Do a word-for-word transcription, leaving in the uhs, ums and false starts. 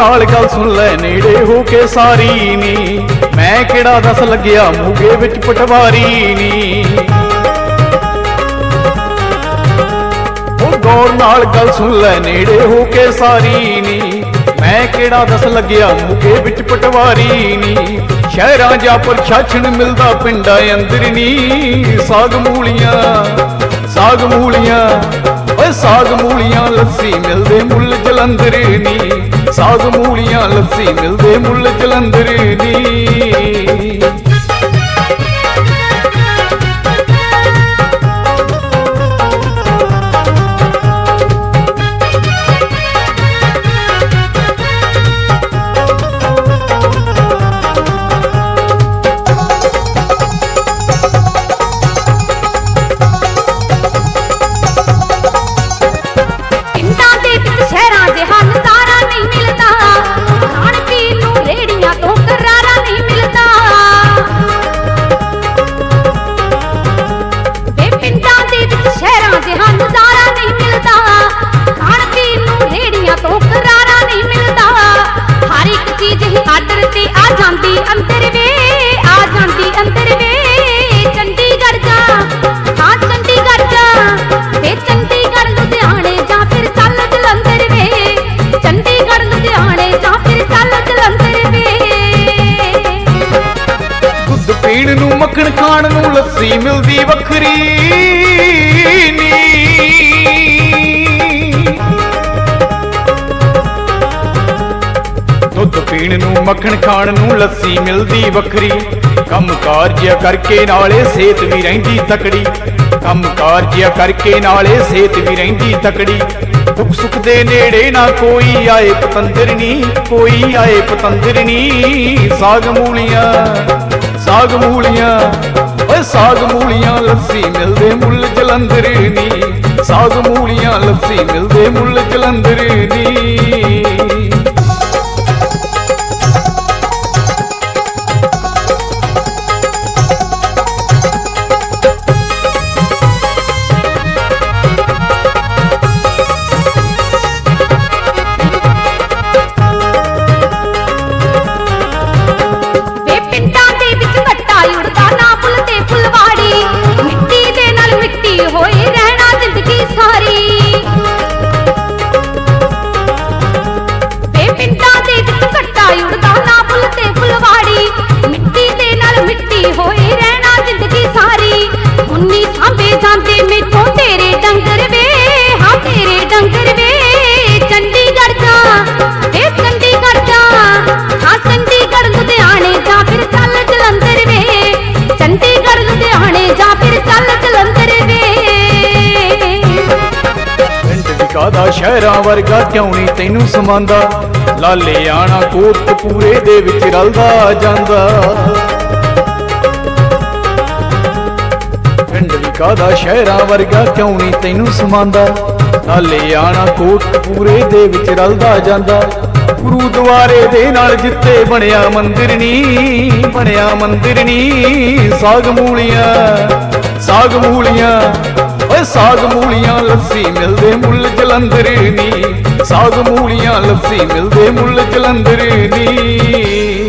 नाल गल सुन लै नेड़े हो के सारी नी, मैं किहड़ा दस लग्या मूगे विच पटवारी नी। गौर नाल गल सुन लै नेड़े हो के सारी नी, मैं किहड़ा दस लग्या मूगे विच पटवारी नी। शहरां जा प्रशासन मिलदा पिंडां अंदर नी, साग मूलियां साग मूलियां ओए साग मूलियां लस्सी मिलदे मुल जलंधर नी, साग मूलियां लस्सी मिलदे मुल जलंधर नी। पीण नूं मक्खण खाण नूं लस्सी मिलदी वखरी नी, दुध पीण नूं मक्खण खाण नूं लस्सी मिलदी वखरी। कम कारजिया करके नाले सेहत भी रहिंदी तकड़ी, कम कारजिया करके नाले सेहत भी रहिंदी तकड़ी। दुख सुख दे नेड़े ना कोई आए पतंदर नी, कोई आए पतंदर नी। साग मूलियां साग मूलियां ओए साग मूलियां लस्सी मिलदे मुल जलंधर नी, साग मूलियां लस्सी मिलदे मुल जलंधर नी। कादा शहरां वर्गा क्यों नहीं तैनू समांदा, लाले आना कोटकपूरे दे विच रलदा जांदा। पिंड भी कादा शहरां वर्गा क्यों नहीं तैनू समांदा, लाले आना कोटकपूरे दे विच रलदा जांदा। गुरुद्वारे दे नाल जित्ते बनिया मंदिर नी, बनिया मंदिर नी। साग मूलियां साग मूलियां ओए साग मूलियां लस्सी मिलदे मुल जलंधर नी, साग मूलियां लस्सी मिलदे मुल जलंधर नी।